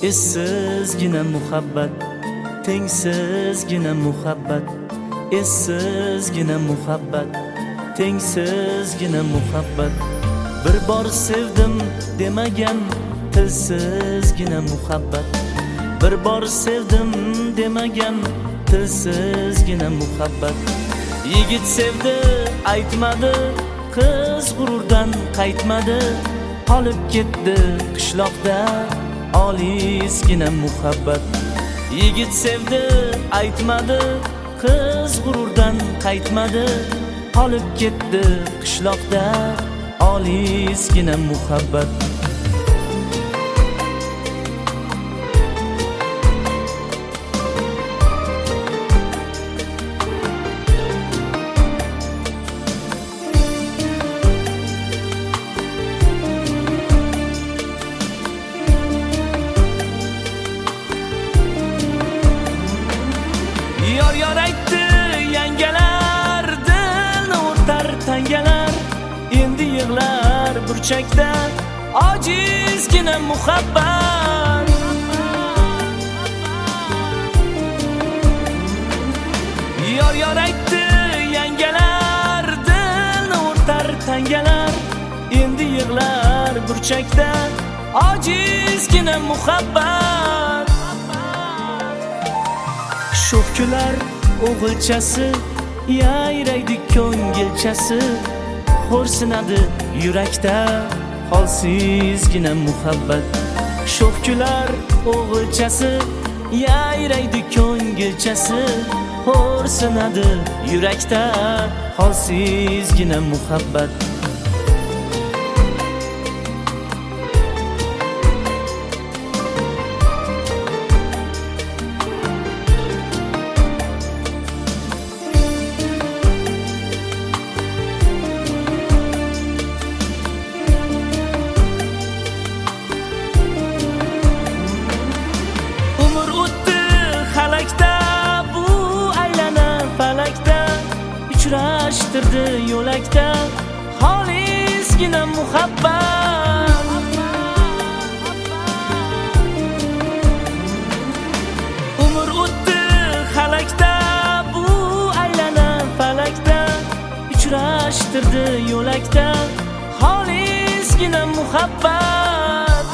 Essizgina muhabbat, tengsizgina muhabbat, essizgina muhabbat, tengsizgina muhabbat. Bir bor sevdim demagan tilsizgina muhabbat, bir bor sevdim demagan tilsizgina muhabbat. Yigit sevdi aytmadi, qiz g'ururdan qaytmadi, qolib ketdi qishloqda olisgina muhabbat. Yigit sevdi aytmadi, qiz g'ururdan qaytmadi, qolib ketdi qishloqda olisgina muhabbat. Yor aytdi yangalar, dilni o'rtar tangalar, endi yig'lar burchakda ojizgina muhabbat. Yor aytdi yangalar, dilni o'rtar tangalar, endi yig'lar burchakda ojizgina muhabbat. Sho'x kular o'g'ilchasi, yayraydi ko'ngilchasi, xo'rsinadi yurakda holsizgina muhabbat. Sho'x kular o'g'ilchasi, yayraydi ko'ngilchasi, xo'rsinadi yurakda holsizgina muhabbat. Uchrashtirdi yo'lakda xolisgina muhabbat. Umr o'tdi halakda, bu aylana falakda, uchrashtirdi yo'lakda xolisgina muhabbat.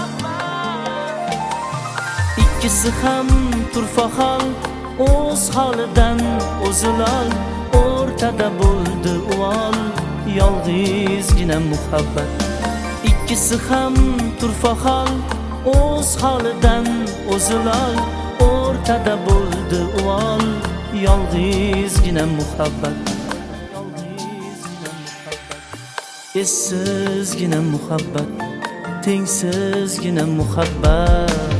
Ikkisi ham turfa hol, o'z holidan o'zi lol, o'rtada bo'ldi uvol yolg'izgina muhabbat. Ikkisi ham turfa hol, o'z holidan o'zi lol, o'rtada bo'ldi uvol yolg'izgina muhabbat. Essizgina muhabbat, tengsizgina muhabbat.